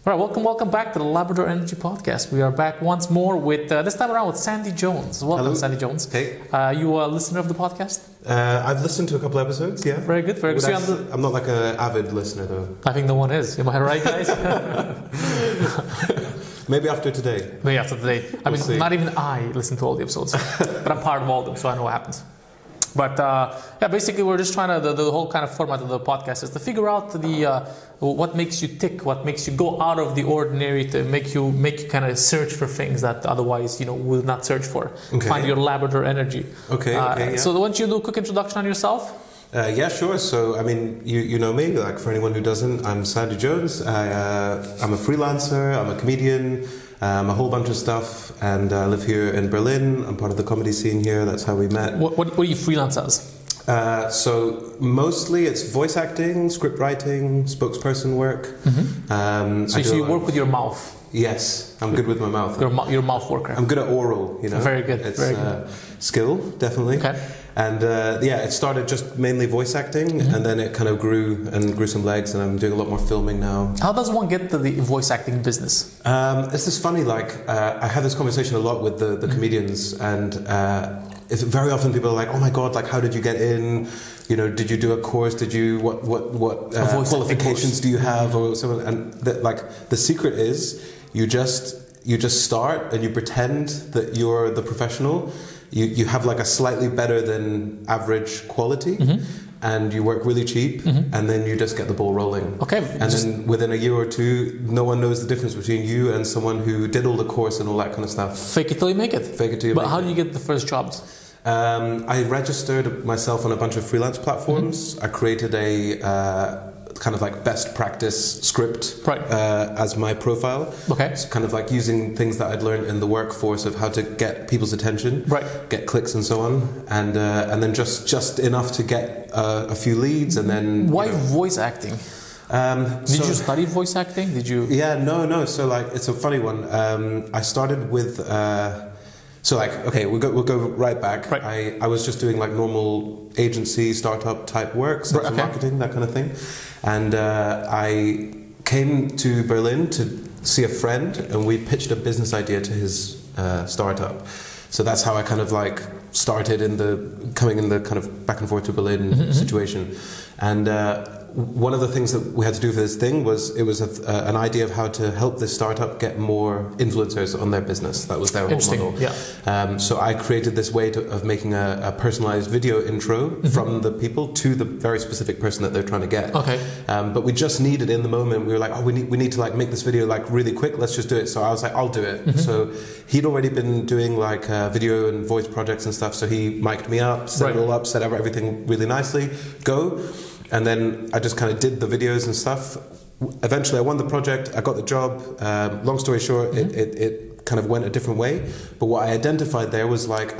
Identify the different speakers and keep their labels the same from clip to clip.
Speaker 1: All right, welcome back to the Labrador Energy Podcast. We are back once more with, this time around with Sandy Jones. Welcome,
Speaker 2: Hello.
Speaker 1: Sandy Jones.
Speaker 2: Hey.
Speaker 1: You a listener of the podcast?
Speaker 2: I've listened to a couple episodes, yeah.
Speaker 1: Very good, very good.
Speaker 2: I'm not like an avid listener, though.
Speaker 1: I think no one is. Am I right, guys?
Speaker 2: Maybe after today.
Speaker 1: Maybe after today.
Speaker 2: We'll see.
Speaker 1: Not even I listen to all the episodes, but I'm part of all of them, so I know what happens. But basically we're just trying to, the whole kind of format of the podcast is to figure out what makes you tick, what makes you go out of the ordinary, to make you kind of search for things that otherwise, would not search for.
Speaker 2: Okay.
Speaker 1: Find your Labrador energy.
Speaker 2: Okay, yeah.
Speaker 1: So why don't you do a quick introduction on yourself?
Speaker 2: Yeah, sure. So, I mean, you know me, like for anyone who doesn't, I'm Sandy Jones. I'm a freelancer, I'm a comedian, a whole bunch of stuff, and I live here in Berlin. I'm part of the comedy scene here, that's how we met.
Speaker 1: What do you freelance as?
Speaker 2: So mostly it's voice acting, script writing, spokesperson work.
Speaker 1: Mm-hmm. So you work with your mouth?
Speaker 2: Yes, I'm good with my mouth.
Speaker 1: You're a mouth worker.
Speaker 2: I'm good at oral,
Speaker 1: Very good.
Speaker 2: It's
Speaker 1: very good.
Speaker 2: Skill, definitely.
Speaker 1: Okay.
Speaker 2: And it started just mainly voice acting, and then it kind of grew some legs, and I'm doing a lot more filming now.
Speaker 1: How does one get to the voice acting business?
Speaker 2: It's just funny, I have this conversation a lot with the comedians, and it's very often people are like, "Oh my God, like how did you get in? Did you do a course? Did you what qualifications do you have?" Or something? And the secret is you just start and you pretend that you're the professional. You have like a slightly better than average quality, and you work really cheap, and then you just get the ball rolling.
Speaker 1: Okay.
Speaker 2: And then within a year or two, no one knows the difference between you and someone who did all the course and all that kind of stuff.
Speaker 1: Fake it till you make it.
Speaker 2: Fake it till you
Speaker 1: But
Speaker 2: make
Speaker 1: how
Speaker 2: it.
Speaker 1: do you get the first jobs?
Speaker 2: I registered myself on a bunch of freelance platforms. I created a kind of like best practice script as my profile.
Speaker 1: Okay.
Speaker 2: It's kind of like using things that I'd learned in the workforce of how to get people's attention, get clicks and so on, and then just enough to get a few leads, and then.
Speaker 1: Why voice acting? Did you study voice acting? Did you?
Speaker 2: Yeah, no. So it's a funny one. I started with. We'll go right back.
Speaker 1: Right.
Speaker 2: I was just doing like normal agency, startup type work, sales and marketing, that kind of thing. And I came to Berlin to see a friend, and we pitched a business idea to his startup. So that's how I kind of like started coming in the kind of back and forth to Berlin situation. And one of the things that we had to do for this thing was an idea of how to help this startup get more influencers on their business. That was their whole model.
Speaker 1: Yeah.
Speaker 2: So I created this way of making a personalized video intro from the people to the very specific person that they're trying to get.
Speaker 1: Okay.
Speaker 2: But we just needed in the moment. We were like, we need to like make this video like really quick. Let's just do it. So I was like, I'll do it. So he'd already been doing like video and voice projects and stuff. So he mic'd me up, set it all up, set up everything really nicely. Go. And then I just kind of did the videos and stuff. Eventually I won the project, I got the job. Long story short, it kind of went a different way. But what I identified there was like,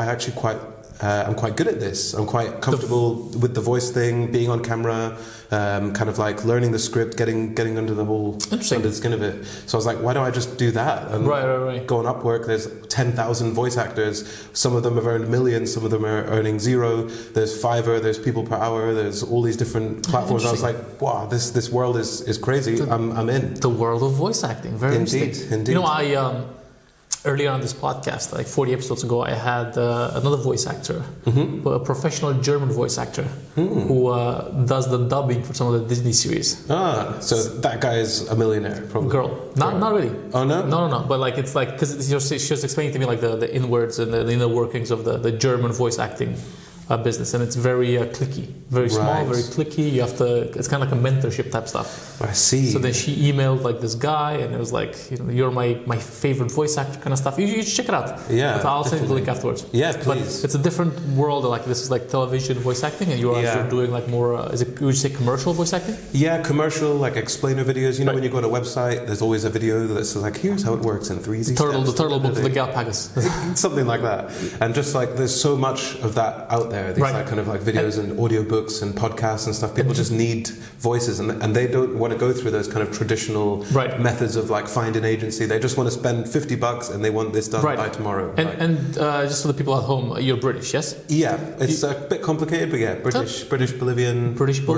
Speaker 2: I'm quite good at this. I'm quite comfortable with the voice thing, being on camera, kind of like learning the script, getting under the skin of it. So I was like, why don't I just do that? And go on Upwork. There's 10,000 voice actors. Some of them have earned millions. Some of them are earning zero. There's Fiverr. There's People Per Hour. There's all these different platforms. I was like, wow, this world is crazy. I'm in.
Speaker 1: The world of voice acting. Very interesting.
Speaker 2: Indeed.
Speaker 1: I earlier on this podcast, like 40 episodes ago, I had another voice actor, a professional German voice actor, who does the dubbing for some of the Disney series.
Speaker 2: So that guy is a millionaire, probably.
Speaker 1: Girl. Not really.
Speaker 2: Oh, no?
Speaker 1: No. But like, it's like, because she was explaining to me like the inwards and the inner workings of the German voice acting business, and it's very clicky, very small, very clicky. You have to. It's kind of like a mentorship type stuff.
Speaker 2: I see.
Speaker 1: So then she emailed like this guy, and it was like, you're my favorite voice actor kind of stuff. You should check it out.
Speaker 2: Yeah,
Speaker 1: I'll send you the link afterwards.
Speaker 2: Yeah, please.
Speaker 1: But it's a different world. Like this is like television voice acting, and you're doing like more. Would you say commercial voice acting?
Speaker 2: Yeah, commercial, like explainer videos. When you go on a website, there's always a video that says like, here's how it works in 3 easy steps.
Speaker 1: The turtle book of the Galapagos.
Speaker 2: Something like that. And just like there's so much of that out there. there. These like kind of like videos and audiobooks and podcasts and stuff. People just need voices, and they don't want to go through those kind of traditional methods of like find an agency. They just want to spend $50 and they want this done by tomorrow.
Speaker 1: And just for the people at home, you're British, yes?
Speaker 2: Yeah, it's a bit complicated, but yeah, British, Bolivian,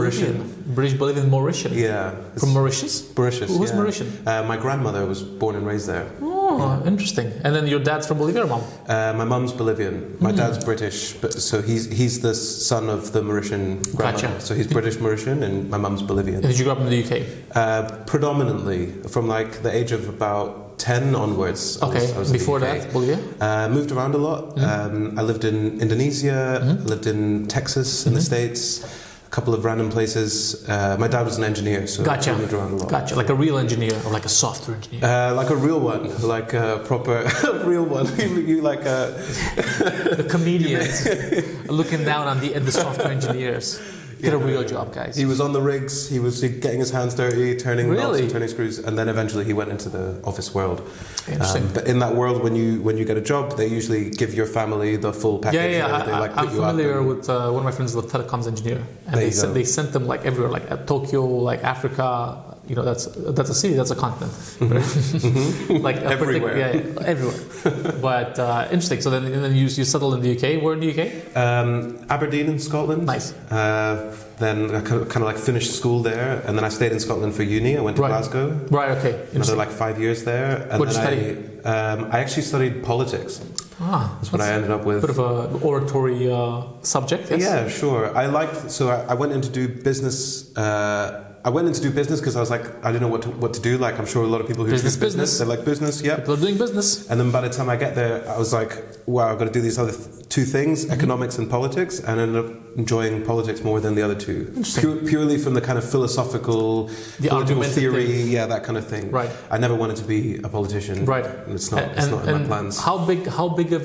Speaker 1: Mauritian.
Speaker 2: Yeah,
Speaker 1: from Mauritius. Who's Mauritian?
Speaker 2: My grandmother was born and raised there.
Speaker 1: Oh, interesting. And then your dad's from Bolivia, or mom?
Speaker 2: My mum's Bolivian. My dad's British, but so he's the son of the Mauritian grandmother. Gotcha. So he's British Mauritian, and my mum's Bolivian.
Speaker 1: And did you grow up in the UK?
Speaker 2: Predominantly, from like the age of about 10 onwards.
Speaker 1: Okay. I was before that, Bolivia?
Speaker 2: Moved around a lot. I lived in Indonesia. I lived in Texas in the States. A couple of random places. My dad was an engineer, so
Speaker 1: Gotcha.
Speaker 2: I moved around a lot.
Speaker 1: Gotcha. Like a real engineer, or like a software engineer?
Speaker 2: Like a real one, like a proper real one. You like a
Speaker 1: the comedians looking down on the software engineers. Get a real job, guys.
Speaker 2: He was on the rigs. He was getting his hands dirty, turning knobs and turning screws, and then eventually he went into the office world.
Speaker 1: Interesting.
Speaker 2: But in that world, when you get a job, they usually give your family the full package.
Speaker 1: I'm familiar with one of my friends, is a telecoms engineer, and they sent them like everywhere, like Tokyo, like Africa. You know, that's a city, that's a continent. Like
Speaker 2: everywhere.
Speaker 1: Everywhere. But interesting. So then you settled in the UK. Where in the UK?
Speaker 2: Aberdeen in Scotland.
Speaker 1: Nice.
Speaker 2: Then I kind of like finished school there, and then I stayed in Scotland for uni. I went to Glasgow.
Speaker 1: Right. Okay.
Speaker 2: Another like 5 years there. And
Speaker 1: what did you study?
Speaker 2: I actually studied politics. That's what I ended up with.
Speaker 1: Bit of an oratory subject. Yes?
Speaker 2: Yeah, sure. I went in to do business. I went in to do business because I was like, I didn't know what to do. Like, I'm sure a lot of people who do business, they like business, yeah.
Speaker 1: People are doing business.
Speaker 2: And then by the time I get there, I was like, wow, I've got to do these other two things, economics and politics, and I ended up enjoying politics more than the other two. Purely from the kind of philosophical, political theory, that kind of thing.
Speaker 1: Right.
Speaker 2: I never wanted to be a politician.
Speaker 1: Right.
Speaker 2: And it's not in my plans.
Speaker 1: How big of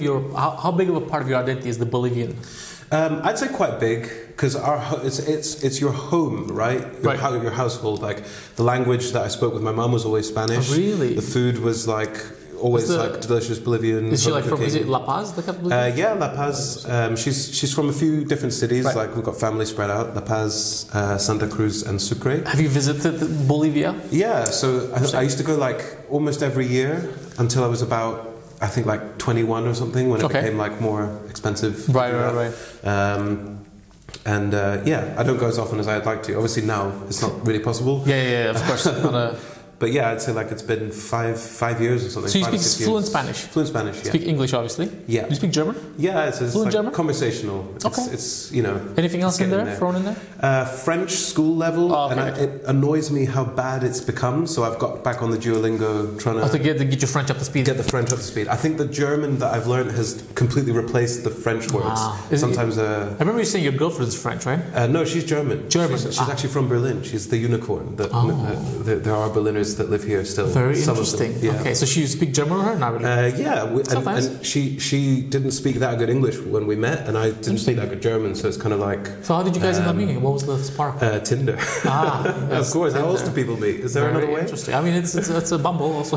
Speaker 1: a part of your identity is the Bolivian?
Speaker 2: I'd say quite big, because it's your home, right? Your household. Like the language that I spoke with my mum was always Spanish.
Speaker 1: Oh, really?
Speaker 2: The food was like always like delicious Bolivian.
Speaker 1: Is she like from? Is it La Paz? The capital?
Speaker 2: Yeah, La Paz. She's from a few different cities. Right. Like we've got family spread out. La Paz, Santa Cruz, and Sucre.
Speaker 1: Have you visited Bolivia?
Speaker 2: Yeah. So I used to go like almost every year until I was about, I think like 21 or something, when it became like more expensive.
Speaker 1: Right.
Speaker 2: I don't go as often as I'd like to. Obviously now it's not really possible.
Speaker 1: Yeah, of course.
Speaker 2: But yeah, I'd say like it's been five years or something.
Speaker 1: So you speak fluent Spanish?
Speaker 2: Fluent Spanish, yeah.
Speaker 1: Speak English, obviously?
Speaker 2: Yeah.
Speaker 1: Do you speak German?
Speaker 2: Yeah, it's
Speaker 1: fluent
Speaker 2: like
Speaker 1: German?
Speaker 2: Conversational. It's you know.
Speaker 1: Anything else in there, thrown in there?
Speaker 2: French school level, it annoys me how bad it's become. So I've got back on the Duolingo trying to
Speaker 1: get your French up to speed.
Speaker 2: Get the French up to speed. I think the German that I've learned has completely replaced the French words. Sometimes.
Speaker 1: I remember you saying your girlfriend's French, right?
Speaker 2: No, she's German. She's actually from Berlin. She's the unicorn. There are Berliners that live here still.
Speaker 1: Very interesting. Okay, so you speak German with her? Not really.
Speaker 2: And she didn't speak that good English when we met, and I didn't speak that good German, so it's kind of like.
Speaker 1: So how did you guys end up meeting? What was the spark?
Speaker 2: Tinder. Of course. How else do people meet? Is there another way?
Speaker 1: Interesting. I mean, it's a Bumble also.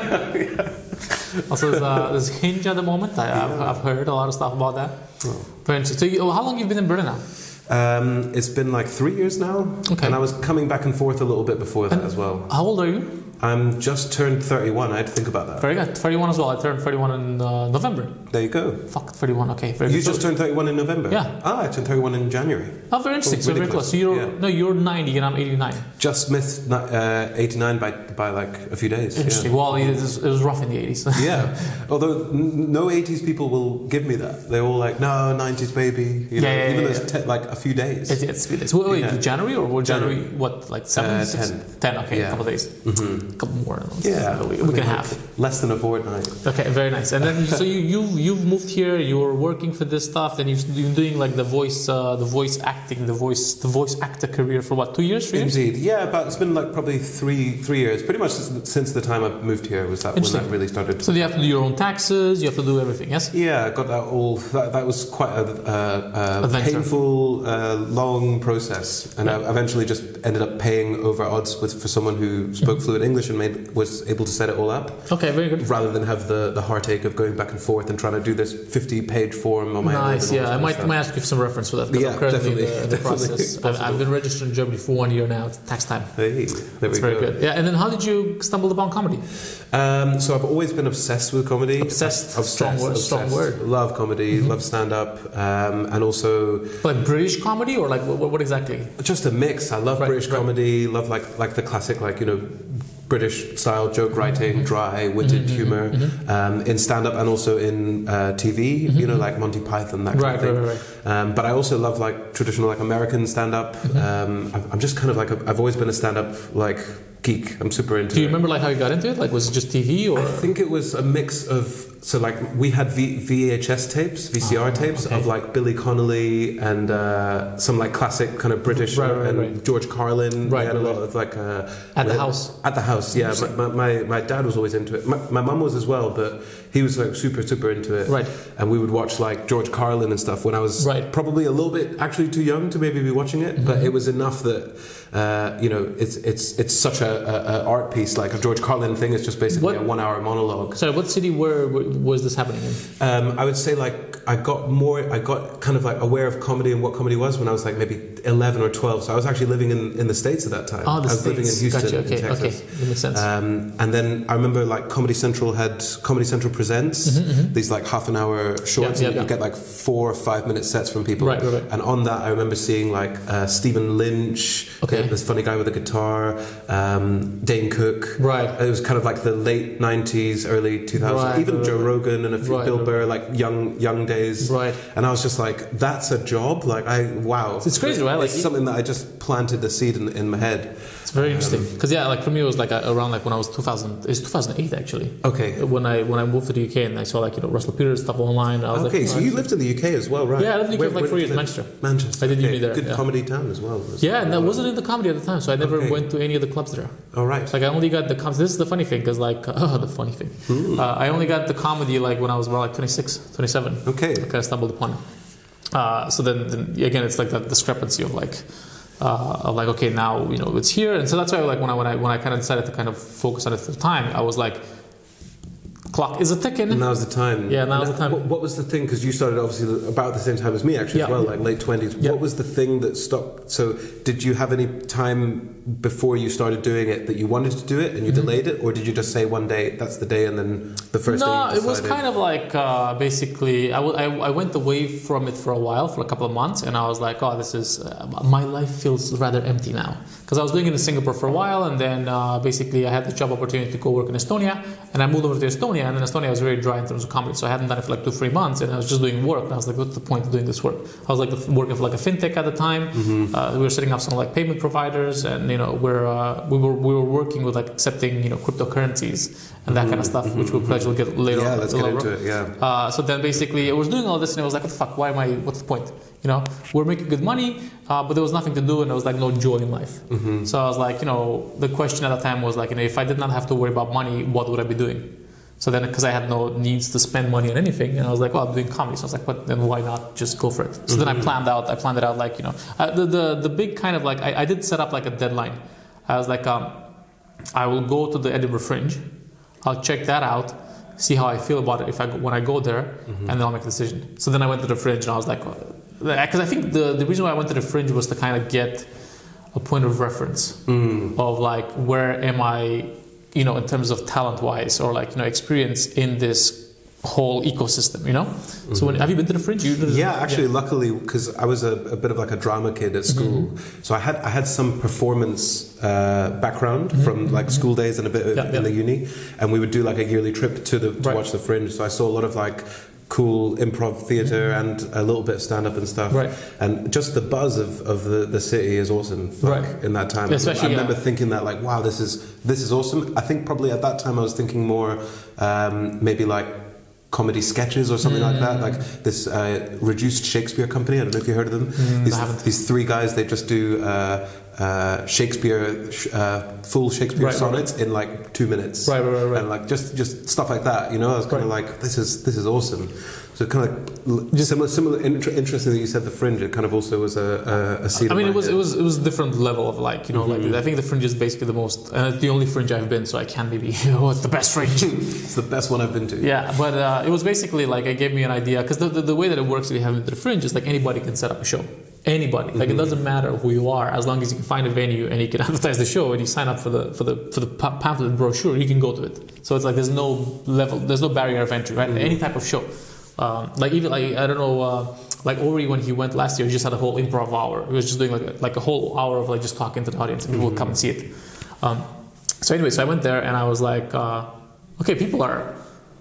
Speaker 1: Also, there's Hinge at the moment. I've heard a lot of stuff about that. Very interesting. So how long have you been in Berlin now?
Speaker 2: It's been like 3 years now, and I was coming back and forth a little bit before that as well.
Speaker 1: How old are you?
Speaker 2: I'm just turned 31. I had to think about that.
Speaker 1: Very good. 31 as well. I turned 31 in November.
Speaker 2: There you go.
Speaker 1: Fuck, 31. Okay.
Speaker 2: Very good. Just turned 31 in November?
Speaker 1: Yeah.
Speaker 2: I turned 31 in January.
Speaker 1: Oh, very interesting. So very close. So you're 90 and I'm 89.
Speaker 2: Just missed 89 by like a few days.
Speaker 1: Interesting. Yeah. Well, it was rough in the 80s.
Speaker 2: Yeah. Although no 80s people will give me that. They're all like, no, 90s baby. Even though it's like a few days.
Speaker 1: It's a few days. Wait, January or January? What, like 7?
Speaker 2: 10.
Speaker 1: Okay, a couple of days. A couple more.
Speaker 2: Yeah,
Speaker 1: we can have
Speaker 2: less than a fortnight.
Speaker 1: Okay, very nice. And then so you've moved here. You're working for this stuff, and you've been doing like the voice acting, the voice actor career for what, 2 years, 3 years?
Speaker 2: Indeed, yeah. But it's been like probably three years, pretty much since the time I moved here. Was that when that really started?
Speaker 1: So you have to do your own taxes. You have to do everything. Yes.
Speaker 2: Yeah, I got that all. That was quite a painful, long process, and I eventually just ended up paying over odds for someone who spoke fluent English English and was able to set it all up.
Speaker 1: Okay, very good.
Speaker 2: Rather than have the heartache of going back and forth and trying to do this 50-page form on my own.
Speaker 1: Nice, yeah. I might ask you for some reference for that.
Speaker 2: Yeah,
Speaker 1: I'm currently
Speaker 2: definitely.
Speaker 1: in the process. I've been registered in Germany for 1 year now. It's tax time.
Speaker 2: Hey, there we go.
Speaker 1: Very good. Yeah, and then how did you stumble upon comedy?
Speaker 2: So I've always been obsessed with comedy.
Speaker 1: Obsessed. Strong word.
Speaker 2: Love comedy, love stand-up, and also...
Speaker 1: Like British comedy or like what exactly?
Speaker 2: Just a mix. I love British comedy, love like the classic, like, you know, British style joke writing, dry, witted humor, in stand-up and also in TV, you know, like Monty Python, that kind of thing. Right. But I also love like traditional like American stand-up. I'm just kind of like, I've always been a stand-up like geek. I'm super into it.
Speaker 1: Do you remember like how you got into it? Like was it just TV or?
Speaker 2: I think it was a mix of, so like we had VHS tapes, VCR tapes of like Billy Connolly and some like classic kind of British and George Carlin. We had a lot of like
Speaker 1: at the house.
Speaker 2: At the house, yeah. My dad was always into it. My mum was as well, but he was like super into it.
Speaker 1: Right.
Speaker 2: And we would watch like George Carlin and stuff when I was probably a little bit actually too young to maybe be watching it, but it was enough that you know it's such a art piece. Like a George Carlin thing is just basically a 1 hour monologue.
Speaker 1: Sorry, what city was this happening in?
Speaker 2: I would say like I got kind of like aware of comedy and what comedy was when I was like maybe 11 or 12. So I was actually living in the States at that time.
Speaker 1: Oh, the States.
Speaker 2: I was living in Houston,
Speaker 1: gotcha.
Speaker 2: in Texas.
Speaker 1: Okay, that makes sense.
Speaker 2: And then I remember like Comedy Central had Comedy Central Presents, these like half an hour shorts, and you get like 4 or 5 minute sets from people.
Speaker 1: Right.
Speaker 2: And on that I remember seeing like Stephen Lynch, this funny guy with a guitar, Dane Cook.
Speaker 1: Right.
Speaker 2: It was kind of like the late 90s, early 2000s, even Joe Rogan and a few Bill Burr, like young days.
Speaker 1: Right.
Speaker 2: And I was just like, that's a job? Like, wow.
Speaker 1: It's crazy, right? Like,
Speaker 2: it's something that I just planted the seed in my head.
Speaker 1: It's very interesting. Because, like, for me, it was like around like when I was 2000, it's 2008 actually.
Speaker 2: Okay.
Speaker 1: When I moved to the UK and I saw like, you know, Russell Peters stuff online. I was like,
Speaker 2: so you lived in the UK as well, right?
Speaker 1: Yeah, I lived in the UK for like 4 years in Manchester.
Speaker 2: Manchester.
Speaker 1: I did uni there.
Speaker 2: Good comedy town as well.
Speaker 1: Yeah, and I wasn't in the comedy at the time, so I never went to any of the clubs there.
Speaker 2: All right.
Speaker 1: Like I only got the comedy. This is the funny thing, because like, the funny thing. I only got the comedy like when I was around like 26, 27.
Speaker 2: Okay.
Speaker 1: Like I stumbled upon it. So then again, it's like that discrepancy of like, okay, now you know it's here, and so that's why like when I kind of decided to kind of focus on it full time, I was like, clock is a ticking.
Speaker 2: Now's the time.
Speaker 1: Yeah, now's the time.
Speaker 2: What was the thing? Because you started obviously about the same time as me, actually, as well, like late 20s.
Speaker 1: Yeah.
Speaker 2: What was the thing that stopped? So, did you have any time before you started doing it that you wanted to do it and you delayed it, or did you just say one day that's the day and then the first day you decided?
Speaker 1: No, it was kind of like basically I went away from it for a while, for a couple of months, and I was like, oh, this is my life feels rather empty now, because I was doing it in Singapore for a while, and then basically I had the job opportunity to go work in Estonia, and I moved over to Estonia, and in Estonia was very dry in terms of comedy, so I hadn't done it for like 2-3 months, and I was just doing work, and I was like, what's the point of doing this work? I was like working for like a fintech at the time. We were setting up some like payment providers, and you know we were working with like accepting, you know, cryptocurrencies and that kind of stuff, which we'll probably get later.
Speaker 2: Yeah, let's get into it. Yeah.
Speaker 1: So then basically I was doing all this, and I was like, what the fuck? What's the point? You know, we're making good money, but there was nothing to do, and there was like no joy in life. So I was like, you know, the question at the time was like, you know, if I did not have to worry about money, what would I be doing? So then, because I had no needs to spend money on anything, and I was like, well, I'm doing comedy. So I was like, but then why not just go for it? So then I planned it out like, you know, the big kind of like, I did set up like a deadline. I was like, I will go to the Edinburgh Fringe, I'll check that out, see how I feel about it when I go there, and then I'll make a decision. So then I went to the Fringe, and I was like, because I think the reason why I went to the Fringe was to kind of get a point of reference of like, where am I, you know, in terms of talent-wise, or like, you know, experience in this whole ecosystem, you know? So have you been to the Fringe?
Speaker 2: Actually, luckily, because I was a bit of like a drama kid at school, so I had some performance background from like school days and a bit in the uni, and we would do like a yearly trip to watch the Fringe. So I saw a lot of like cool improv theatre and a little bit of stand-up and stuff, and just the buzz of the city is awesome. Like, in that time, especially, I remember thinking that like, wow, this is awesome. I think probably at that time I was thinking more maybe like comedy sketches or something like that, like this Reduced Shakespeare Company. I don't know if you heard of them. These 3 guys, they just do Shakespeare, full Shakespeare sonnets in like 2 minutes.
Speaker 1: Right.
Speaker 2: And like just stuff like that, you know. I was kind of like, this is awesome. So kind of just similar. Interesting that you said the Fringe. It kind of also was a seed.
Speaker 1: I mean, it was a different level of like, you know, like I think the Fringe is basically the most, and it's the only Fringe I've been, so I can't maybe, it's the best Fringe.
Speaker 2: It's the best one I've been to.
Speaker 1: Yeah, but it was basically like, it gave me an idea, because the way that it works if you have the Fringe is like anybody can set up a show. Anybody, like it doesn't matter who you are, as long as you can find a venue and you can advertise the show and you sign up for the pamphlet and brochure, you can go to it. So it's like there's no barrier of entry, right? Any type of show. Like even like I don't know, like Ori when he went last year, he just had a whole improv hour. He was just doing like a whole hour of like just talking to the audience, and people would come and see it. So anyway, so I went there and I was like, okay, people are,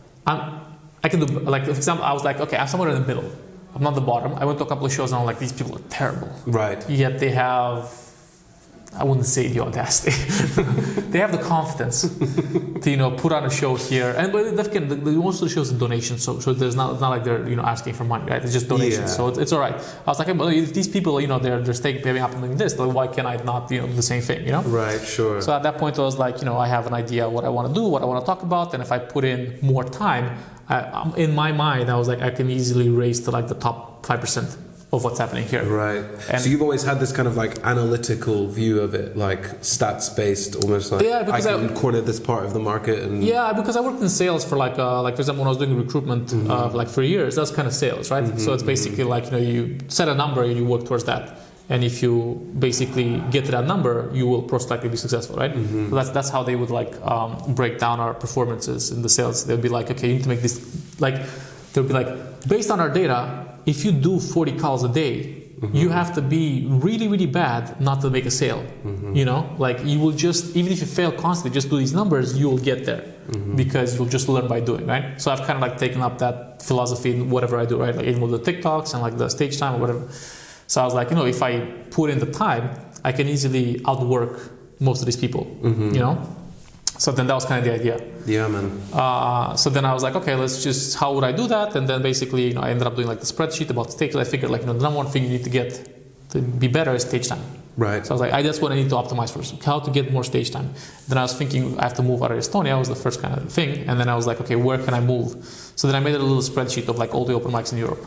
Speaker 1: I can do, like for example, I was like, okay, I'm somewhere in the middle. I'm not the bottom. I went to a couple of shows and I'm like, these people are terrible. Right. Yet they have, I wouldn't say the audacity. They have the confidence to, you know, put on a show here. And but most of the shows are donations, so there's not, it's not like they're, you know, asking for money, right? It's just donations, so it's all right. I was like, well, if these people, you know, they're paying up and doing this, then why can I not, you know, do the same thing, you know? Right, sure. So at that point I was like, you know, I have an idea what I want to do, what I want to talk about, and if I put in more time, in my mind, I was like, I can easily raise to like the top 5% of what's happening here. Right. And so you've always had this kind of like analytical view of it, like stats based, almost like I can corner this part of the market. And because I worked in sales for like for example, when I was doing recruitment like for years, that's kind of sales, right? So it's basically like, you know, you set a number and you work towards that. And if you basically get to that number, you will most likely be successful, right? So that's how they would like break down our performances in the sales. They'll be like, okay, you need to make this, like, they'll be like, based on our data, if you do 40 calls a day, you have to be really, really bad not to make a sale. You know, like you will just, even if you fail constantly, just do these numbers, you will get there because you'll just learn by doing, right? So I've kind of like taken up that philosophy in whatever I do, right? Like even with the TikToks and like the stage time or whatever. So I was like, you know, if I put in the time, I can easily outwork most of these people, you know? So then that was kind of the idea. Yeah, man. So then I was like, okay, how would I do that? And then basically, you know, I ended up doing like the spreadsheet about stages. I figured like, you know, the number one thing you need to get to be better is stage time. Right. So I was like, that's what I need to optimize first. How to get more stage time. Then I was thinking I have to move out of Estonia was the first kind of thing. And then I was like, okay, where can I move? So then I made a little spreadsheet of like all the open mics in Europe.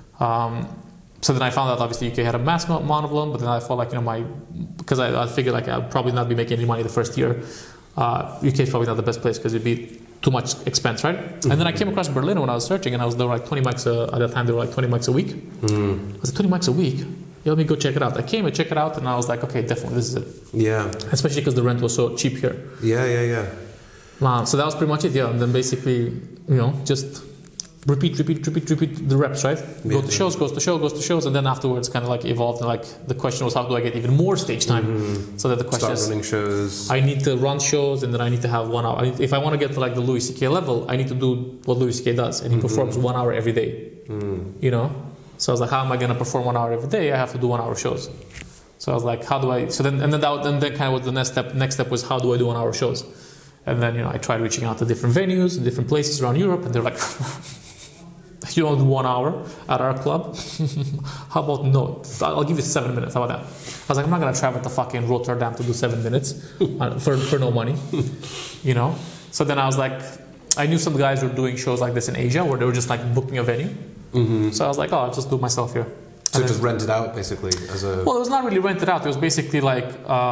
Speaker 1: So then I found out obviously UK had a mass amount of them, but then I felt like, you know, because I figured like I'd probably not be making any money the first year. UK is probably not the best place because it'd be too much expense, right? And then I came across Berlin when I was searching, and there were like 20 mics at that time. There were like 20 mics a week. I was like, 20 mics a week? Yeah, let me go check it out. I came and checked it out, and I was like, okay, definitely this is it. Yeah. Especially because the rent was so cheap here. Yeah. So that was pretty much it. Yeah, and then basically, you know, just repeat the reps, right? Go to shows, and then afterwards kind of like evolved, and like the question was, how do I get even more stage time? So that the question is, running shows. I need to run shows, and then I need to have 1 hour. If I want to get to like the Louis C.K. level, I need to do what Louis C.K. does, and he performs 1 hour every day. You know? So I was like, how am I going to perform 1 hour every day? I have to do 1 hour shows. So I was like, how do I? So then kind of what the next step was, how do I do 1 hour shows? And then, you know, I tried reaching out to different venues, different places around Europe, and they're like, you don't do 1 hour at our club? How about no? I'll give you 7 minutes. How about that? I was like, I'm not going to travel to fucking Rotterdam to do 7 minutes for no money, you know? So then I was like, I knew some guys were doing shows like this in Asia where they were just like booking a venue. So I was like, I'll just do it myself here. So just rent it out basically as a... Well, it was not really rented out. It was basically like,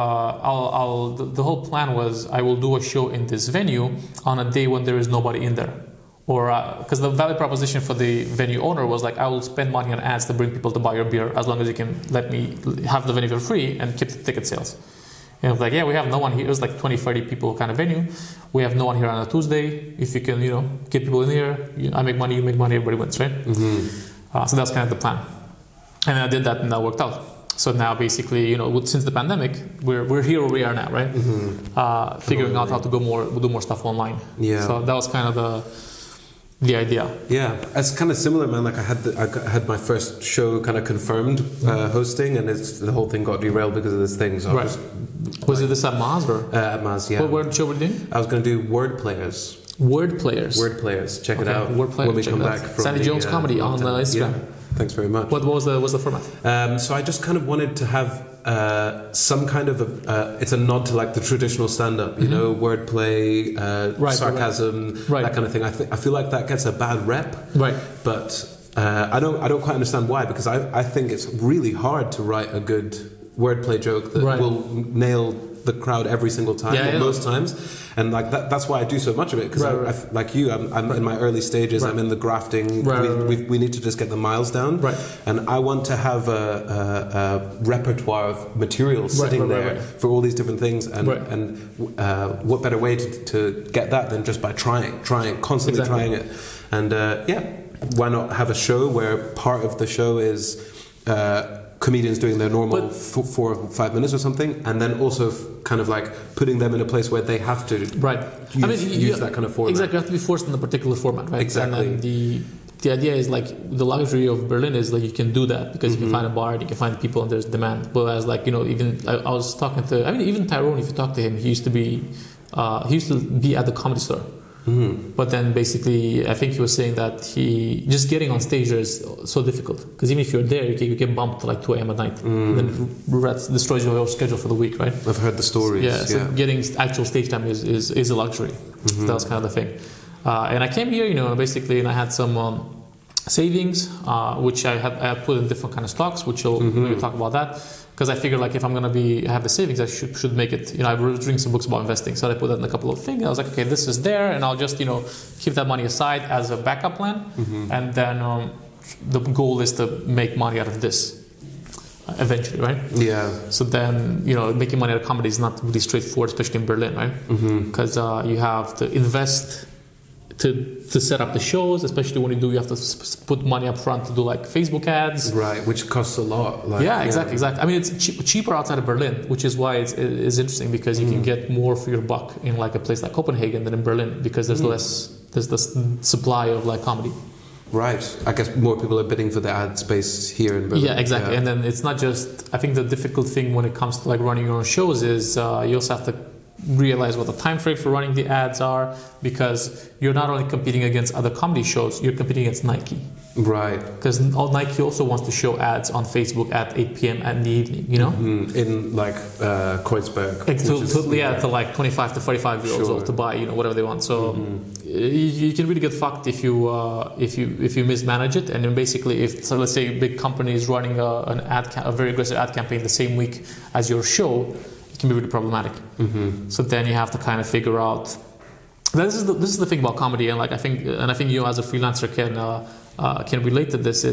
Speaker 1: the whole plan was I will do a show in this venue on a day when there is nobody in there. Or because the value proposition for the venue owner was like, I will spend money on ads to bring people to buy your beer as long as you can let me have the venue for free and keep the ticket sales. And I was like, yeah, we have no one here. It was like 20-30 people kind of venue. We have no one here on a Tuesday. If you can, you know, get people in here, I make money, you make money, everybody wins, right? So that's kind of the plan. And I did that, and that worked out. So now basically, you know, since the pandemic, we're here where we are now, right? Figuring out how to do more stuff online. Yeah. So that was kind of the idea. Yeah, it's kind of similar, man. Like I had my first show kind of confirmed hosting, and the whole thing got derailed because of this thing. So was it this at Maz or? At Maz, yeah. What show were you doing? I was going to do Word Players. Word Players. Check it out. Word Players. When we come back from Sandy Jones Comedy on Instagram.
Speaker 2: Thanks very much.
Speaker 1: What was the format?
Speaker 2: So I just kind of wanted to have some kind of it's a nod to like the traditional stand-up, you know, wordplay, sarcasm, that kind of thing. I feel like that gets a bad rep, but I don't quite understand why, because I think it's really hard to write a good wordplay joke that will nail the crowd every single time, most times, and like that's why I do so much of it, because like you, I'm in my early stages. I'm in the grafting. We need to just get the miles down, and I want to have a repertoire of material sitting there for all these different things, and what better way to get that than just by constantly trying it, and why not have a show where part of the show is comedians doing their normal 4 or 5 minutes or something, and then also kind of like putting them in a place where they have to use that kind of format.
Speaker 1: Exactly, you have to be forced in a particular format, right?
Speaker 2: Exactly.
Speaker 1: And then the idea is like the luxury of Berlin is like you can do that because you can find a bar and you can find people and there's demand. But as like, you know, even I was talking to, even Tyrone, if you talk to him, he used to be at the Comedy Store. But then basically I think he was saying that just getting on stage is so difficult, because even if you're there you get bumped to like 2 a.m. at night, and then that destroys your schedule for the week, right?
Speaker 2: I've heard the stories.
Speaker 1: So getting actual stage time is a luxury. So that was kind of the thing, and I came here, you know, basically, and I had some savings which I had put in different kind of stocks, which we'll talk about that. Because I figured, like, if I'm going to have the savings, I should make it, you know, I was reading some books about investing, so I put that in a couple of things. I was like, okay, this is there, and I'll just, you know, keep that money aside as a backup plan, and then the goal is to make money out of this eventually, right? Yeah. So then, you know, making money out of comedy is not really straightforward, especially in Berlin, right? Because you have to invest to set up the shows, especially when you have to put money up front to do like Facebook ads,
Speaker 2: right? Which costs a lot. Like,
Speaker 1: exactly. I mean, it's cheaper outside of Berlin, which is why it's interesting, because you can get more for your buck in like a place like Copenhagen than in Berlin, because there's less supply of like comedy.
Speaker 2: Right. I guess more people are bidding for the ad space here in Berlin.
Speaker 1: Yeah, exactly. And then it's not just, I think the difficult thing when it comes to like running your own shows is you also have to realize what the time frame for running the ads are, because you're not only competing against other comedy shows, you're competing against Nike.
Speaker 2: Right.
Speaker 1: Because Nike also wants to show ads on Facebook at 8 p.m. in the evening, you know?
Speaker 2: In like Kreuzberg.
Speaker 1: To like 25 to 45-year-olds old to buy, you know, whatever they want. So you can really get fucked if you mismanage it. And then basically, let's say a big company is running a very aggressive ad campaign the same week as your show, it can be really problematic. So then you have to kind of figure out. This is the thing about comedy, and like I think you as a freelancer can relate to this.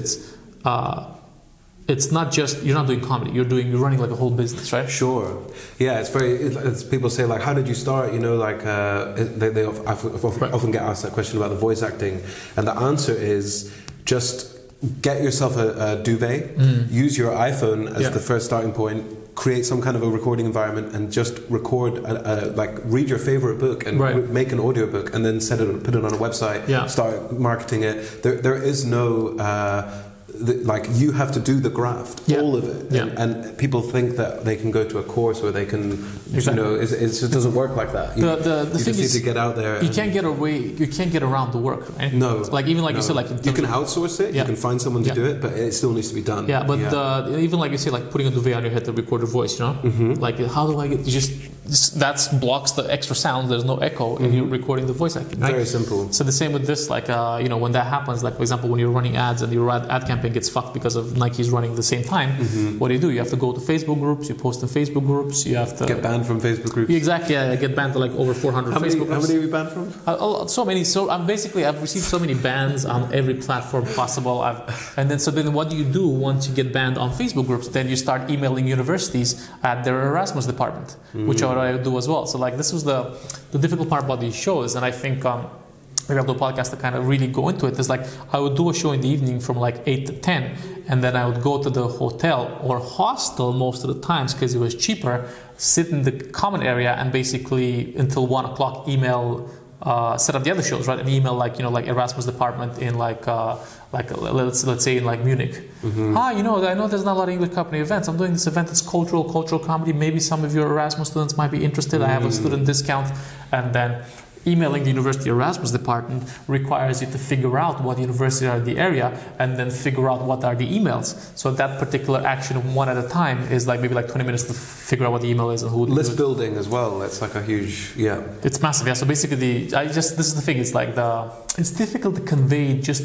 Speaker 1: It's not just, you're not doing comedy. You're running like a whole business, right?
Speaker 2: Sure. Yeah, it's people say like, how did you start? You know, like I often get asked that question about the voice acting, and the answer is just get yourself a duvet, use your iPhone as the first starting point, create some kind of a recording environment, and just record like read your favorite book and make an audiobook, and then put it on a website, start marketing it. There is no like, you have to do the graft, all of it, and people think that they can go to a course where they can, you know, it doesn't work like that. You just need to get out there.
Speaker 1: You can't get around the work, right?
Speaker 2: No,
Speaker 1: like even like you said, like
Speaker 2: you can outsource it, you can find someone to do it, but it still needs to be done.
Speaker 1: Yeah, but even like you say, like putting a duvet on your head to record your voice, you know, like how do I get that blocks the extra sound. There's no echo if you're recording the voice acting. Right?
Speaker 2: Very simple.
Speaker 1: So the same with this, like you know, when that happens, like for example, when you're running ads and your ad campaign gets fucked because of Nike's running at the same time, what do? You have to go to Facebook groups, you post in Facebook groups, you have to
Speaker 2: get banned from Facebook groups.
Speaker 1: Exactly, I get banned to like over 400 Facebook groups.
Speaker 2: How many are you banned from?
Speaker 1: So many. So I've received so many bans on every platform possible. Then what do you do once you get banned on Facebook groups? Then you start emailing universities at their Erasmus department, which I do as well. So like this was the difficult part about these shows, and I think maybe I'll do a podcast to kind of really go into it. It's like I would do a show in the evening from like 8 to 10, and then I would go to the hotel or hostel most of the times because it was cheaper, sit in the common area, and basically until 1 o'clock email, set up the other shows, right? And email like, you know, like Erasmus department in like let's say in like Munich. Hi, you know, I know there's not a lot of English company events. I'm doing this event. It's cultural comedy. Maybe some of your Erasmus students might be interested. I have a student discount, and then emailing the university Erasmus department requires you to figure out what universities are in the area and then figure out what are the emails. So that particular action, one at a time, is like maybe like 20 minutes to figure out what the email is and who.
Speaker 2: List building as well. That's like a huge,
Speaker 1: It's massive, yeah. So basically, this is the thing. It's like it's difficult to convey just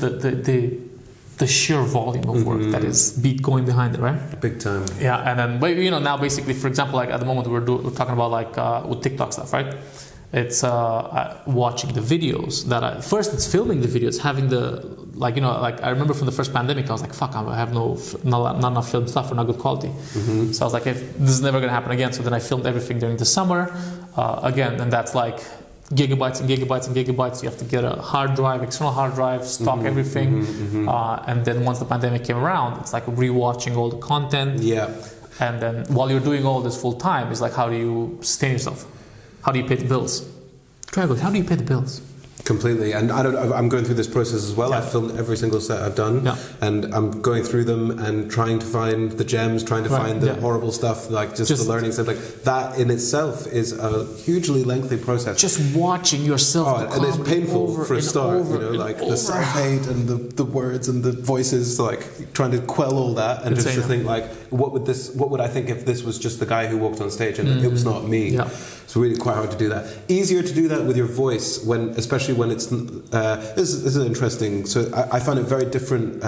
Speaker 1: the sheer volume of work that is going behind it, right?
Speaker 2: Big time.
Speaker 1: Yeah, and then, but now basically, for example, like at the moment we're talking about like with TikTok stuff, right? It's watching the videos that first it's filming the videos, having like I remember from the first pandemic, I was like, fuck, I have not enough film stuff for not good quality. So I was like, this is never gonna happen again. So then I filmed everything during the summer again, and that's like gigabytes and gigabytes and gigabytes. You have to get a hard drive, external hard drive, stock everything, and then once the pandemic came around, it's like rewatching all the content.
Speaker 2: Yeah.
Speaker 1: And then while you're doing all this full time, it's like, how do you sustain yourself? How do you pay the bills? Drago, how do you pay the bills?
Speaker 2: Completely, and I'm going through this process as well.
Speaker 1: Yeah.
Speaker 2: I've filmed every single set I've done, and I'm going through them and trying to find the gems, trying to find the horrible stuff, like just the learning stuff. Like that in itself is a hugely lengthy process.
Speaker 1: Just watching yourself,
Speaker 2: and it's painful for a start. Like the self-hate and the words and the voices, like trying to quell all that, and just to think like, what would I think if this was just the guy who walked on stage and it was not me? Yeah. It's really quite hard to do that. Easier to do that with your voice, especially when it's this is interesting. So I find it very different.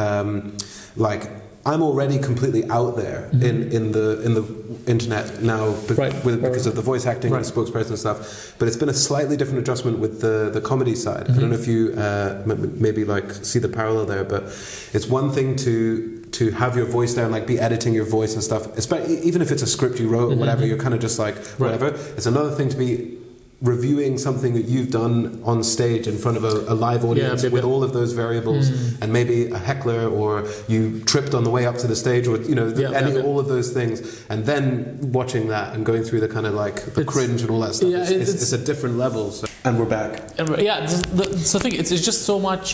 Speaker 2: Like I'm already completely out there in the internet now because of the voice acting and spokesperson and stuff. But it's been a slightly different adjustment with the comedy side. I don't know if you maybe like see the parallel there, but it's one thing to have your voice there and like be editing your voice and stuff, especially even if it's a script you wrote or whatever, you're kind of just like whatever. It's another thing to be reviewing something that you've done on stage in front of a live audience with all of those variables and maybe a heckler, or you tripped on the way up to the stage, or all of those things, and then watching that and going through the kind of like the cringe and all that stuff. It's a different level. So. And we're back.
Speaker 1: So I think it's just so much.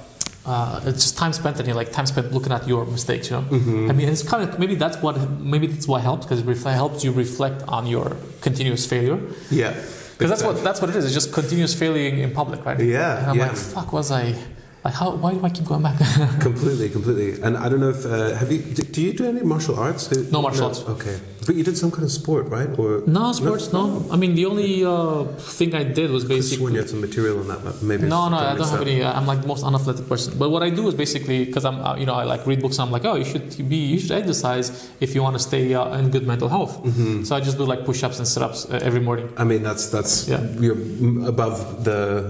Speaker 1: It's just time spent, and you're like time spent looking at your mistakes. I mean, it's kind of maybe that's what helps, because it helps you reflect on your continuous failure.
Speaker 2: Yeah.
Speaker 1: Because that's what it is. It's just continuous failing in public, right?
Speaker 2: Yeah.
Speaker 1: And I'm like, fuck, was I? Like, why do I keep going back?
Speaker 2: Completely. And I don't know if do you do any martial arts?
Speaker 1: No martial arts.
Speaker 2: Okay. But you did some kind of sport, right? Or
Speaker 1: no sports, no. I mean, the only thing I did was basically.
Speaker 2: When you had some material on that, but maybe.
Speaker 1: No, I don't have any. I'm like the most unathletic person. But what I do is basically, because I'm, I like read books. I'm like, you should exercise if you want to stay in good mental health. So I just do like push-ups and sit-ups every morning.
Speaker 2: I mean, that's you're above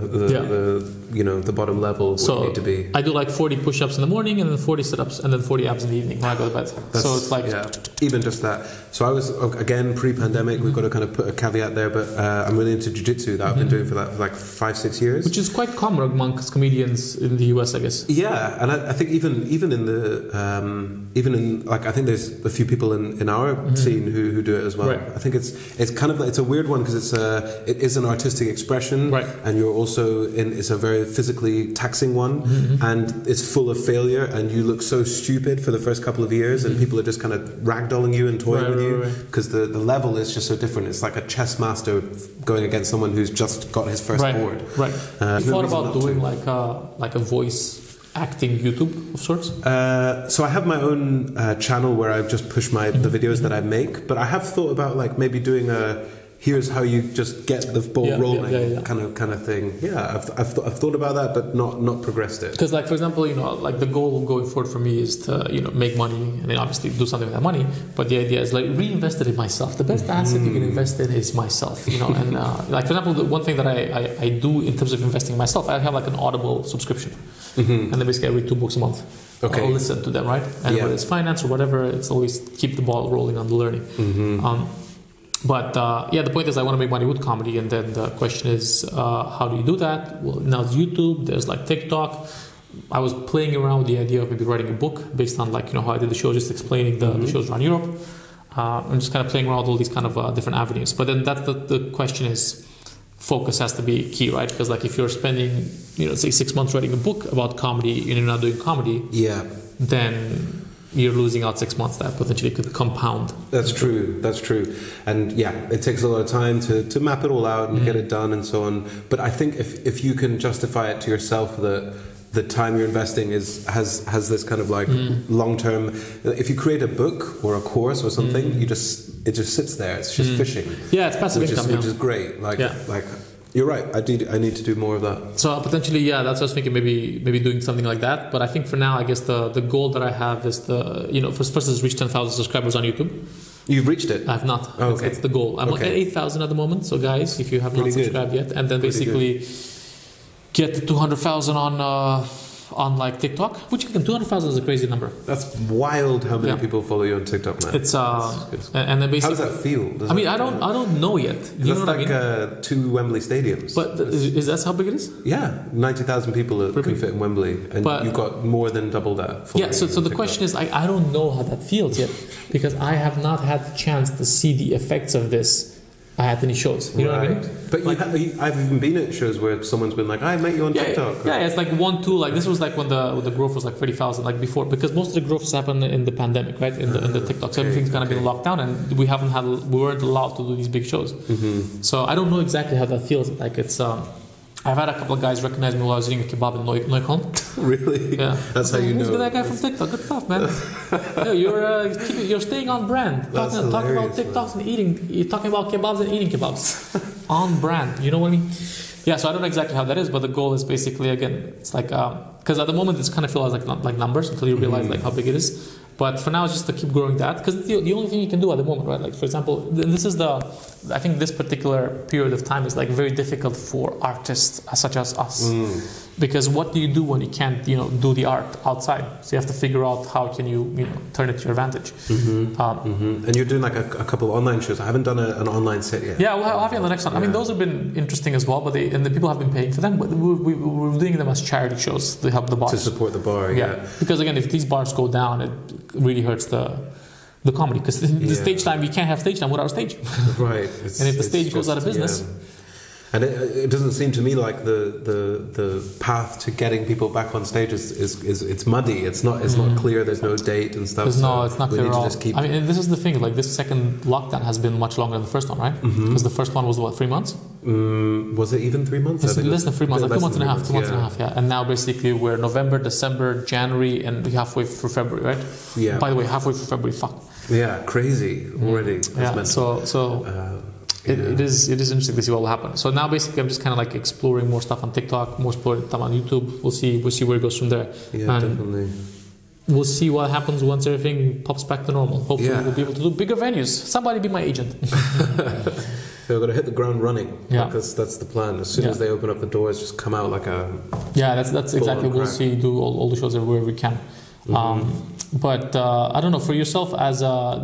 Speaker 2: the bottom level. So need to be.
Speaker 1: I do like 40 push-ups in the morning, and then 40 sit-ups, and then 40 abs in the evening when I go to bed. So it's like
Speaker 2: even just that. So I was again pre-pandemic. We've got to kind of put a caveat there, but I'm really into jiu-jitsu that I've been doing for like 5-6 years,
Speaker 1: which is quite common amongst comedians in the US, I guess.
Speaker 2: Yeah, and I think even in like I think there's a few people in our scene who do it as well. Right. I think it's kind of it's a weird one because it is an artistic expression, and you're also it's a very physically taxing one, and it's full of failure, and you look so stupid for the first couple of years, and people are just kind of ragdolling you and toying with you because the level is just so different. It's like a chess master going against someone who's just got his first board. Right.
Speaker 1: You thought about doing like a voice acting YouTube of sorts?
Speaker 2: So I have my own channel where I just push the videos that I make, but I have thought about like maybe doing here's how you just get the ball rolling kind of thing. Yeah, I've thought about that, but not progressed it.
Speaker 1: Because like for example, like the goal going forward for me is to make money and then obviously do something with that money. But the idea is like reinvest it in myself. The best asset you can invest in is myself. And like for example, the one thing that I do in terms of investing in myself, I have like an Audible subscription, and then basically I read 2 books a month. Okay. I'll listen to them, right? And whether it's finance or whatever, it's always keep the ball rolling on the learning. But the point is I want to make money with comedy, and then the question is how do you do that? Well, now it's YouTube, there's like TikTok. I was playing around with the idea of maybe writing a book based on like how I did the show, just explaining the shows around Europe. I'm just kind of playing around with all these kind of different avenues. But then that's the question is focus has to be key, right? Because like if you're spending say 6 months writing a book about comedy and you're not doing comedy, then you're losing out 6 months that potentially could compound.
Speaker 2: That's true. And yeah, it takes a lot of time to map it all out and get it done and so on. But I think if you can justify it to yourself that the time you're investing has this kind of like long-term. If you create a book or a course or something, it just sits there. It's just fishing.
Speaker 1: Yeah, it's passive income,
Speaker 2: which is great. Like you're right. I need to do more of that.
Speaker 1: So potentially, that's what I was thinking. Maybe doing something like that. But I think for now, I guess the goal that I have is first is reach 10,000 subscribers on YouTube.
Speaker 2: You've reached it?
Speaker 1: I've not.
Speaker 2: Oh, okay.
Speaker 1: It's the goal. I'm at 8,000 at the moment. So guys, if you have not subscribed yet, and then basically get to 200,000 on like TikTok, which again 200,000 is a crazy number.
Speaker 2: That's wild how many people follow you on TikTok now.
Speaker 1: It's and then basically
Speaker 2: how does that feel?
Speaker 1: I don't know yet.
Speaker 2: You know what I mean? 2 Wembley stadiums.
Speaker 1: But is that how big it is?
Speaker 2: Yeah, 90,000 people can fit in Wembley, and you've got more than double that.
Speaker 1: Yeah. So the question is, I don't know how that feels yet, because I have not had the chance to see the effects of this at any shows. You know what I mean?
Speaker 2: But I've even been at shows where someone's been like, I met you on TikTok.
Speaker 1: Yeah, it's like 1, 2. Like this was like when the growth was like 30,000, like before, because most of the growth has happened in the pandemic, right? In the TikTok, so everything's kind of been locked down, and we weren't allowed to do these big shows. So I don't know exactly how that feels. Like it's I've had a couple of guys recognize me while I was eating a kebab in Neukölln.
Speaker 2: Really?
Speaker 1: Yeah.
Speaker 2: That's how you know.
Speaker 1: Who's that guy from TikTok? Good stuff, man. You're staying on brand. Talking about TikToks and eating. You're talking about kebabs and eating kebabs. On brand. You know what I mean? Yeah. So I don't know exactly how that is, but the goal is basically, again, it's like because at the moment it's kind of feels like numbers until you realize like how big it is. But for now, it's just to keep growing that, because the only thing you can do at the moment, right? Like, for example, I think this particular period of time is like very difficult for artists such as us, because what do you do when you can't, do the art outside? So you have to figure out how can you, turn it to your advantage.
Speaker 2: And you're doing like a couple of online shows. I haven't done an online set yet.
Speaker 1: Yeah, we'll have you on the next one. I mean, those have been interesting as well, but the people have been paying for them. But we're doing them as charity shows to help the bars.
Speaker 2: To support the bar, yeah.
Speaker 1: Because again, if these bars go down, it really hurts the comedy, because the stage time, we can't have stage time without a stage.
Speaker 2: Right.
Speaker 1: And if the stage goes out of business.
Speaker 2: And it doesn't seem to me like the path to getting people back on stage is it's muddy. It's not clear. There's no date and stuff.
Speaker 1: It's not clear at all. I mean, and this is the thing. Like, this second lockdown has been much longer than the first one, right? Because the first one was 3 months.
Speaker 2: Was it even 3 months?
Speaker 1: It's less than 3 months, like 2 months and a half. 2 months and a half, yeah. And now basically we're November, December, January, and halfway through February, right?
Speaker 2: Yeah.
Speaker 1: By the way, halfway through February, fuck.
Speaker 2: Yeah, crazy already.
Speaker 1: Yeah. It is interesting to see what will happen. So now basically I'm just kind of like exploring more stuff on TikTok, more stuff on YouTube. We'll see where it goes from there.
Speaker 2: Yeah, and definitely.
Speaker 1: We'll see what happens once everything pops back to normal. Hopefully we'll be able to do bigger venues. Somebody be my agent.
Speaker 2: They're going to hit the ground running.
Speaker 1: Yeah.
Speaker 2: Like that's the plan. As soon as they open up the doors, just come out like a...
Speaker 1: Yeah, that's exactly. We'll see. Do all the shows everywhere we can. But I don't know, for yourself, as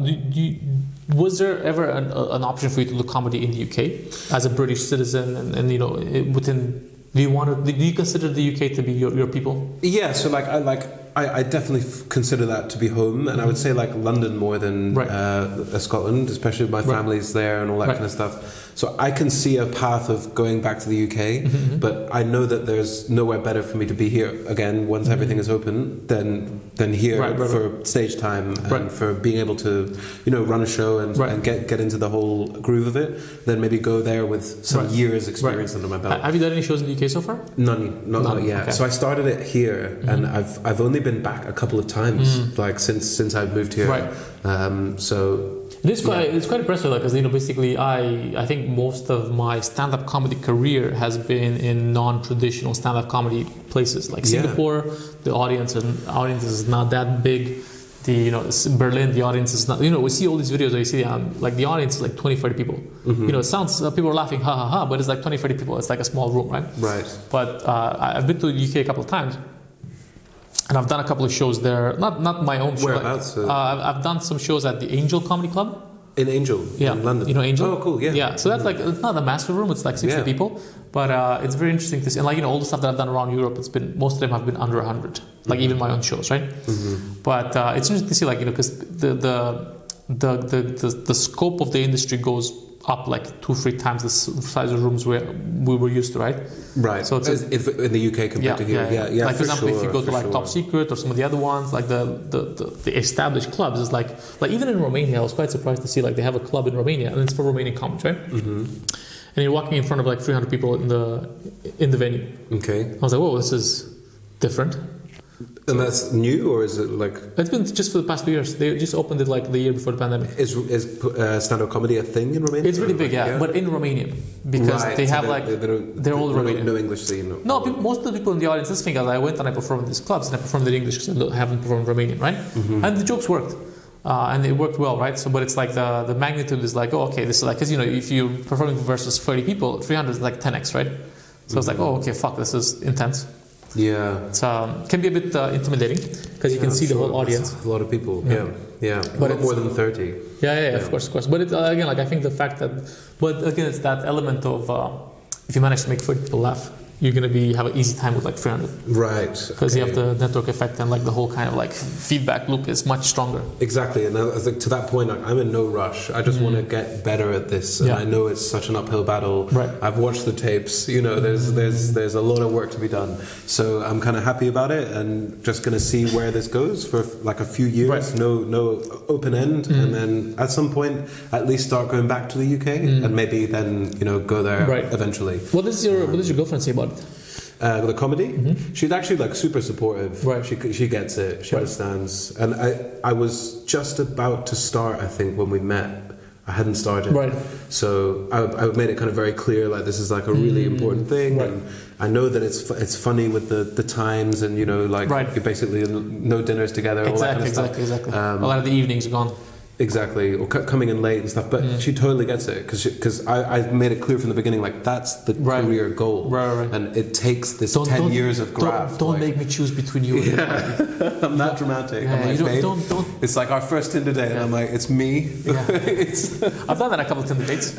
Speaker 1: was there ever an option for you to do comedy in the UK as a British citizen, and within? Do you consider the UK to be your people?
Speaker 2: Yeah, so I definitely consider that to be home, and I would say like London more than Scotland, especially with my family's there and all that kind of stuff. So I can see a path of going back to the UK, but I know that there's nowhere better for me to be here again once everything is open than here for stage time and for being able to run a show and get into the whole groove of it. Then maybe go there with some years experience under my belt.
Speaker 1: Have you done any shows in the UK so far?
Speaker 2: None, not yet. Okay. So I started it here, and I've only been back a couple of times, like since I've moved here.
Speaker 1: Right.
Speaker 2: So.
Speaker 1: It's quite impressive, because basically I think most of my stand-up comedy career has been in non-traditional stand-up comedy places like Singapore. The audience is not that big. Berlin, the audience is not. We see all these videos where you see like the audience is like 20-30 people. It sounds people are laughing, ha ha ha, but it's like 20-30 people. It's like a small room, right?
Speaker 2: Right.
Speaker 1: But I've been to the UK a couple of times. And I've done a couple of shows there, not my own show.
Speaker 2: Whereabouts?
Speaker 1: I've done some shows at the Angel Comedy Club.
Speaker 2: In Angel?
Speaker 1: Yeah.
Speaker 2: In London?
Speaker 1: Angel?
Speaker 2: Oh, cool, yeah.
Speaker 1: Yeah, so that's it's not a massive room, it's like 60 people. But it's very interesting to see. And all the stuff that I've done around Europe, most of them have been under 100. Like even my own shows, right? But it's interesting to see, because the scope of the industry goes up like 2-3 times the size of rooms we were used to, right?
Speaker 2: Right.
Speaker 1: So it's
Speaker 2: in the UK compared to here. Yeah.
Speaker 1: Like for example, if you go to like Top Secret or some of the other ones, like the established clubs, is like even in Romania, I was quite surprised to see like they have a club in Romania and it's for Romanian comics, right?
Speaker 2: Mm-hmm.
Speaker 1: And you're walking in front of like 300 people in the venue.
Speaker 2: Okay.
Speaker 1: I was like, whoa, this is different.
Speaker 2: And that's new, or is it like?
Speaker 1: It's been just for the past 2 years. They just opened it like the year before the pandemic.
Speaker 2: Is stand-up comedy a thing in Romania?
Speaker 1: It's really big, yeah. But in Romanian, because they have they're all Romanian.
Speaker 2: No English scene.
Speaker 1: No, most of the people in the audience. This thing is, I went and I performed in these clubs and I performed in English because I haven't performed Romanian, right? Mm-hmm. And the jokes worked. And it worked well, right? So, but it's like the magnitude is like, oh, okay, this is like, because if you're performing versus 30 people, 300 is like 10x, right? So it's like, oh, okay, fuck, this is intense.
Speaker 2: Yeah.
Speaker 1: It can be a bit intimidating because you can see the whole audience.
Speaker 2: That's a lot of people. Yeah.
Speaker 1: But
Speaker 2: more than 30.
Speaker 1: Yeah, of course. But it's, again, like I think the fact that, but again, it's that element of if you manage to make 30 people laugh, you're going to have an easy time with like 300.
Speaker 2: Right.
Speaker 1: Because you have the network effect and like the whole kind of like feedback loop is much stronger.
Speaker 2: Exactly. And to that point, I'm in no rush. I just want to get better at this. And I know it's such an uphill battle.
Speaker 1: Right.
Speaker 2: I've watched the tapes. There's a lot of work to be done. So I'm kind of happy about it and just going to see where this goes for like a few years. Right. No open end. And then at some point, at least start going back to the UK and maybe then, go there eventually.
Speaker 1: What does your girlfriend say about it?
Speaker 2: The comedy, she's actually like super supportive. Right. She gets it. She understands. And I was just about to start. I think when we met, I hadn't started.
Speaker 1: Right.
Speaker 2: So I made it kind of very clear, like this is like a really important thing. Right. And I know that it's funny with the times and you basically no dinners together.
Speaker 1: Exactly. A lot of the evenings are gone.
Speaker 2: Exactly, or coming in late and stuff. But she totally gets it because I made it clear from the beginning, like that's the career goal. Right. And it takes this 10 years of graft.
Speaker 1: Don't make me choose between you.
Speaker 2: Yeah. I'm that dramatic.
Speaker 1: Yeah,
Speaker 2: I'm like,
Speaker 1: don't.
Speaker 2: It's like our first Tinder date, and I'm like, it's me. Yeah.
Speaker 1: I've done that a couple of Tinder dates.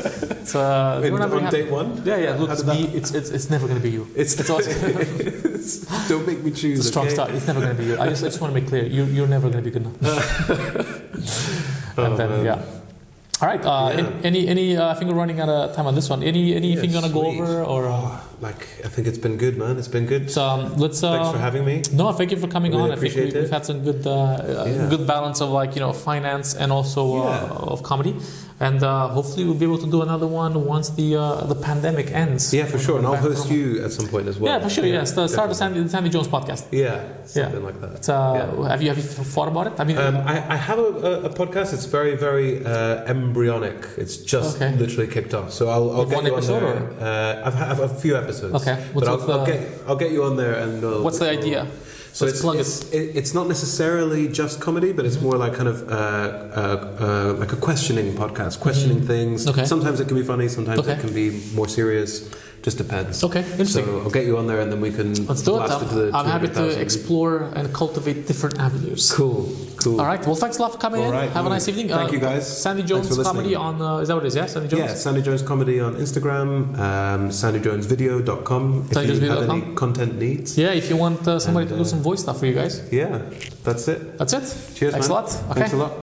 Speaker 2: On date one.
Speaker 1: Yeah. Look, it's me. It's never going to be you. It's awesome.
Speaker 2: Don't make me choose.
Speaker 1: It's a strong start. It's never going to be you. I just want to make clear, you're never going to be good enough. And then, all right. Any? I think we're running out of time on this one. Anything you want to go over or?
Speaker 2: I think it's been good, man. It's been good.
Speaker 1: So let's.
Speaker 2: Thanks for having me.
Speaker 1: No, thank you for coming
Speaker 2: really
Speaker 1: on. I think we've had some good balance of finance and also of comedy. And hopefully we'll be able to do another one once the pandemic ends.
Speaker 2: Yeah, for sure. And I'll host you at some point as well.
Speaker 1: Yeah, for sure. Yes, start the Sandy Jones podcast.
Speaker 2: Yeah, something like that.
Speaker 1: Have you thought about it? I mean,
Speaker 2: I have a podcast. It's very, very embryonic. It's just literally kicked off. So I'll get you on there. I have a few episodes. Okay, but I'll get you on there and.
Speaker 1: What's the idea?
Speaker 2: So it's not necessarily just comedy, but it's more like kind of like a questioning podcast, questioning things. Okay. Sometimes it can be funny, sometimes it can be more serious. Just depends.
Speaker 1: Okay, interesting.
Speaker 2: So I'll get you on there, and then we can.
Speaker 1: Let's do it. I'm happy to explore and cultivate different avenues.
Speaker 2: Cool.
Speaker 1: All right. Well, thanks a lot for coming in. Have a nice evening.
Speaker 2: Thank you, guys.
Speaker 1: Sandy Jones Comedy on. Is that what it is? Yeah, Sandy Jones.
Speaker 2: Yeah, Sandy Jones Comedy on Instagram. SandyJonesVideo.com. If you have any content needs.
Speaker 1: Yeah, if you want somebody to do some voice stuff for you guys.
Speaker 2: Yeah, that's it.
Speaker 1: That's it.
Speaker 2: Cheers,
Speaker 1: Thanks
Speaker 2: man.
Speaker 1: a lot. Okay.
Speaker 2: Thanks a lot.